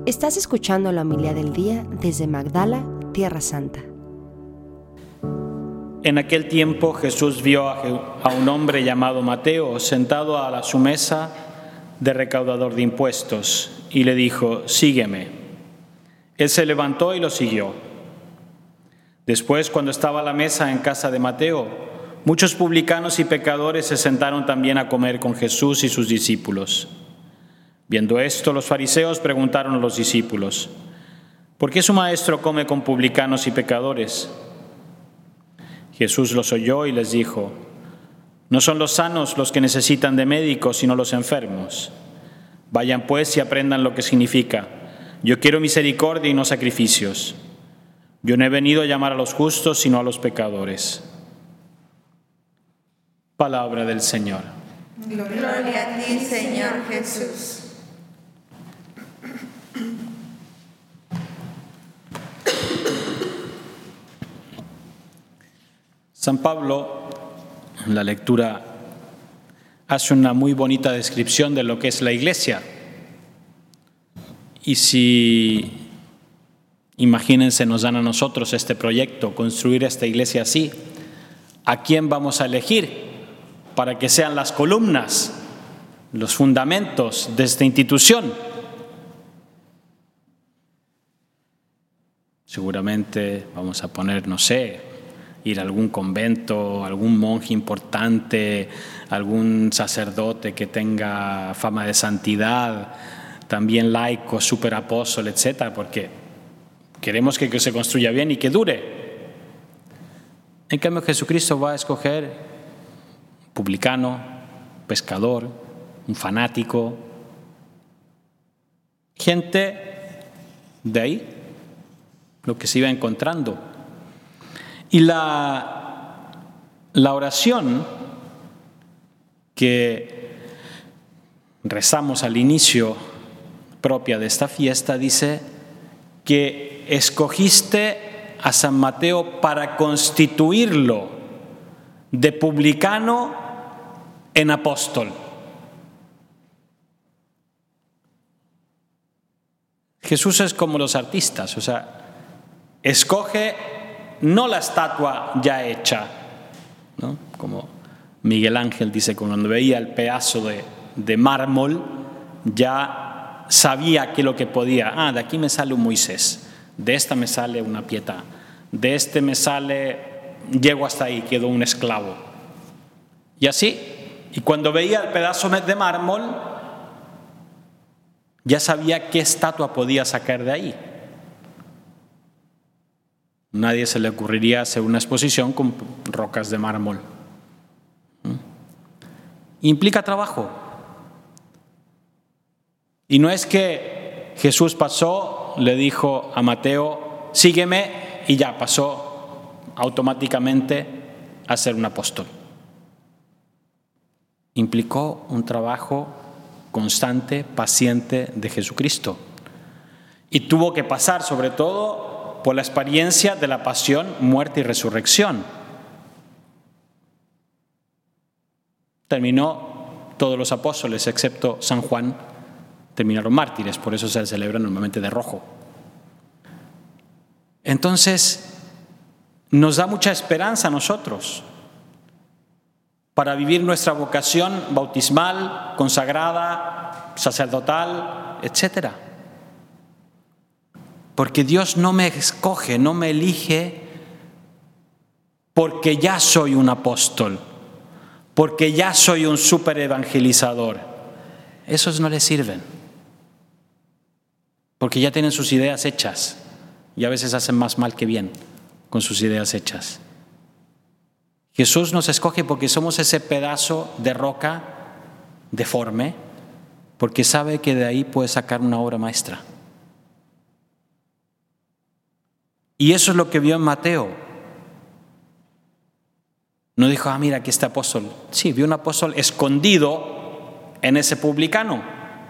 Estás escuchando la homilía del día desde Magdala, Tierra Santa. En aquel tiempo Jesús vio a un hombre llamado Mateo sentado a su mesa de recaudador de impuestos y le dijo: «Sígueme». Él se levantó y lo siguió. Después, cuando estaba a la mesa en casa de Mateo, muchos publicanos y pecadores se sentaron también a comer con Jesús y sus discípulos. Viendo esto, los fariseos preguntaron a los discípulos: «¿Por qué su maestro come con publicanos y pecadores?». Jesús los oyó y les dijo: «No son los sanos los que necesitan de médicos, sino los enfermos. Vayan pues y aprendan lo que significa: yo quiero misericordia y no sacrificios. Yo no he venido a llamar a los justos, sino a los pecadores». Palabra del Señor. Gloria a ti, Señor Jesús. San Pablo, en la lectura, hace una muy bonita descripción de lo que es la Iglesia. Y si, imagínense, nos dan a nosotros este proyecto, construir esta Iglesia así, ¿a quién vamos a elegir para que sean las columnas, los fundamentos de esta institución? Seguramente vamos a poner, no sé, ir a algún convento, algún monje importante, algún sacerdote que tenga fama de santidad, también laico, superapóstol, etcétera, porque queremos que se construya bien y que dure. En cambio, Jesucristo va a escoger un publicano, pescador, un fanático, gente de ahí, lo que se iba encontrando. Y la oración que rezamos al inicio propia de esta fiesta dice que escogiste a San Mateo para constituirlo de publicano en apóstol. Jesús es como los artistas, o sea, escoge no la estatua ya hecha, ¿no? Como Miguel Ángel dice, cuando veía el pedazo de mármol, ya sabía que lo que podía. De aquí me sale un Moisés, de esta me sale una Pietà, de este me sale, llego hasta ahí, quedo un esclavo. Y así, y cuando veía el pedazo de mármol, ya sabía qué estatua podía sacar de ahí. Nadie se le ocurriría hacer una exposición con rocas de mármol. Implica trabajo. Y no es que Jesús pasó, le dijo a Mateo: sígueme, y ya pasó automáticamente a ser un apóstol. Implicó un trabajo constante, paciente de Jesucristo. Y tuvo que pasar, sobre todo, por la experiencia de la pasión, muerte y resurrección. Todos los apóstoles, excepto San Juan, terminaron mártires, por eso se celebra normalmente de rojo. Entonces, nos da mucha esperanza a nosotros para vivir nuestra vocación bautismal, consagrada, sacerdotal, etcétera. Porque Dios no me escoge, no me elige porque ya soy un apóstol, porque ya soy un súper evangelizador. Esos no les sirven, porque ya tienen sus ideas hechas y a veces hacen más mal que bien con sus ideas hechas. Jesús nos escoge porque somos ese pedazo de roca deforme, porque sabe que de ahí puede sacar una obra maestra. Y eso es lo que vio en Mateo. No dijo: mira, aquí está apóstol. Sí, vio un apóstol escondido en ese publicano.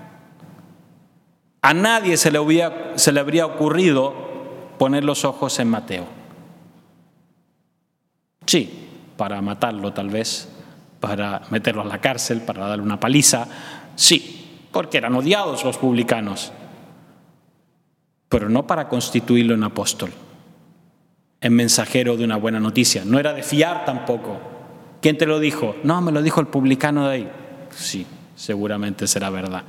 A nadie se le habría ocurrido poner los ojos en Mateo. Sí, para matarlo tal vez, para meterlo a la cárcel, para darle una paliza. Sí, porque eran odiados los publicanos. pero no para constituirlo en apóstol, en mensajero de una buena noticia. No era de fiar tampoco. ¿Quién te lo dijo? No, me lo dijo el publicano de ahí. Sí, seguramente será verdad.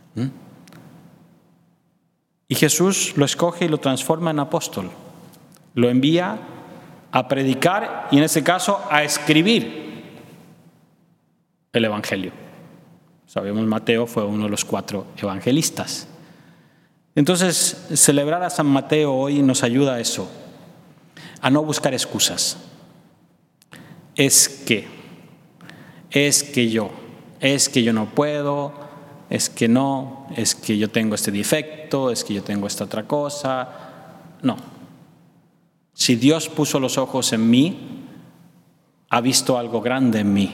Y Jesús lo escoge y lo transforma en apóstol. Lo envía a predicar y en ese caso a escribir el Evangelio. Sabemos, Mateo fue uno de los 4 evangelistas. Entonces, celebrar a San Mateo hoy nos ayuda a eso, a no buscar excusas. Es que yo no puedo, es que yo tengo este defecto, es que yo tengo esta otra cosa. No. Si Dios puso los ojos en mí, ha visto algo grande en mí.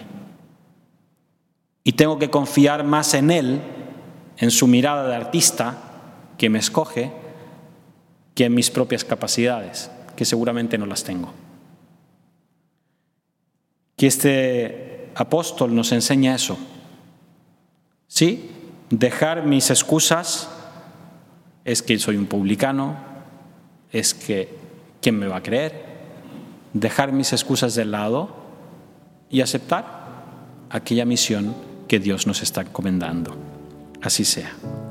Y tengo que confiar más en Él, en su mirada de artista que me escoge, que en mis propias capacidades, que seguramente no las tengo. Que este apóstol nos enseña eso. Sí, dejar mis excusas, es que soy un publicano, es que ¿quién me va a creer? Dejar mis excusas de lado y aceptar aquella misión que Dios nos está encomendando. Así sea.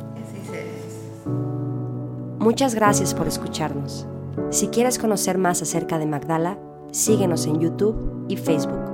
Muchas gracias por escucharnos. Si quieres conocer más acerca de Magdala, síguenos en YouTube y Facebook.